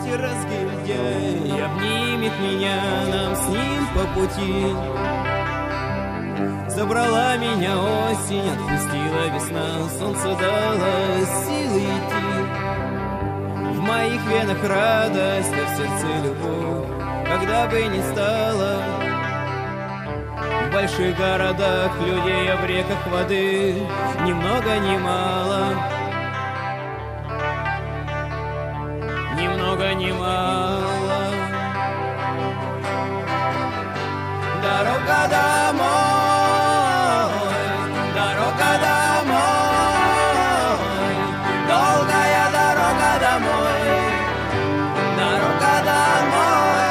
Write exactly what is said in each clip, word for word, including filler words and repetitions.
Эти разгильдяй обнимет меня, нам с ним по пути. Забрала меня осень, отпустила весна, солнце дало силы идти. В моих венах радость, а в сердце любовь, когда бы ни стало. В больших городах людей, а в реках воды ни много ни мало. Ни много ни мало. Дорога домой, дорога домой, долгая дорога домой, дорога домой.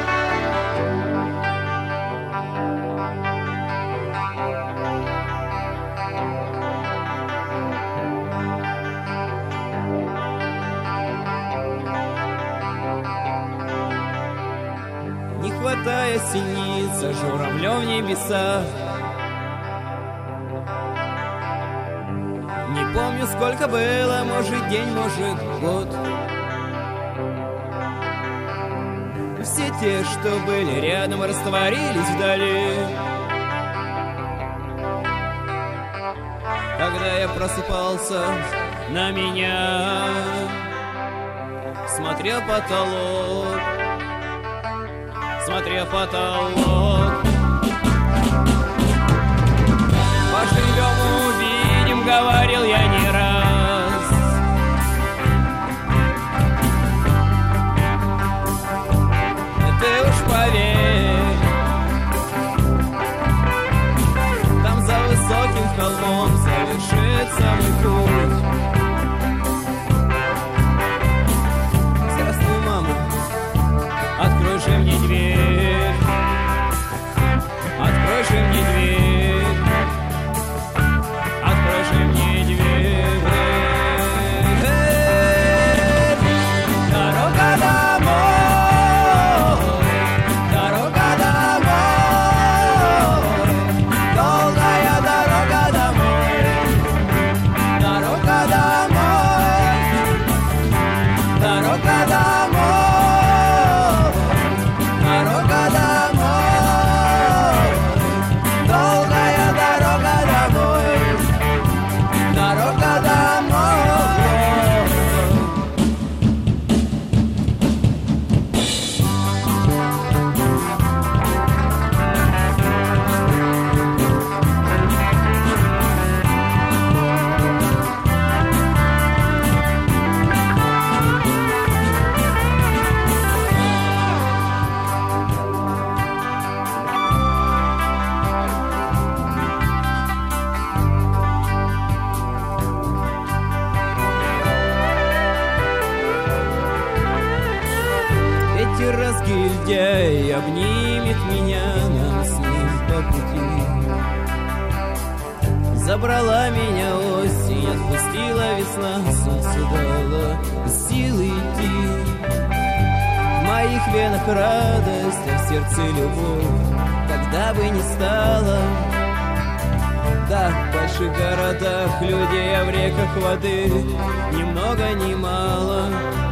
Не хватая синица, журавлем в небесах. Не помню, сколько было, может день, может год. Все те, что были рядом, растворились вдали. Когда я просыпался, на меня смотрел потолок. Смотрел потолок. Поживем, увидим, говорил я не раз. Ты уж поверь, там за высоким холмом завершится мой путь. Здравствуй, мама, открой же мне дверь, открой же мне дверь, открой же мне дверь. Дорога домой, дорога домой, долгая дорога домой, дорога домой, дорога домой. Дорога домой, долгая дорога домой, дорога домой. Эти разгильдяй обнимет меня, нам с ним по пути. Забрала меня осень, отпустила весна, солнце дало силы идти. В моих венах радость, а в сердце любовь, когда бы ни стало. Да, в больших городах людей, а в реках воды ни много ни мало.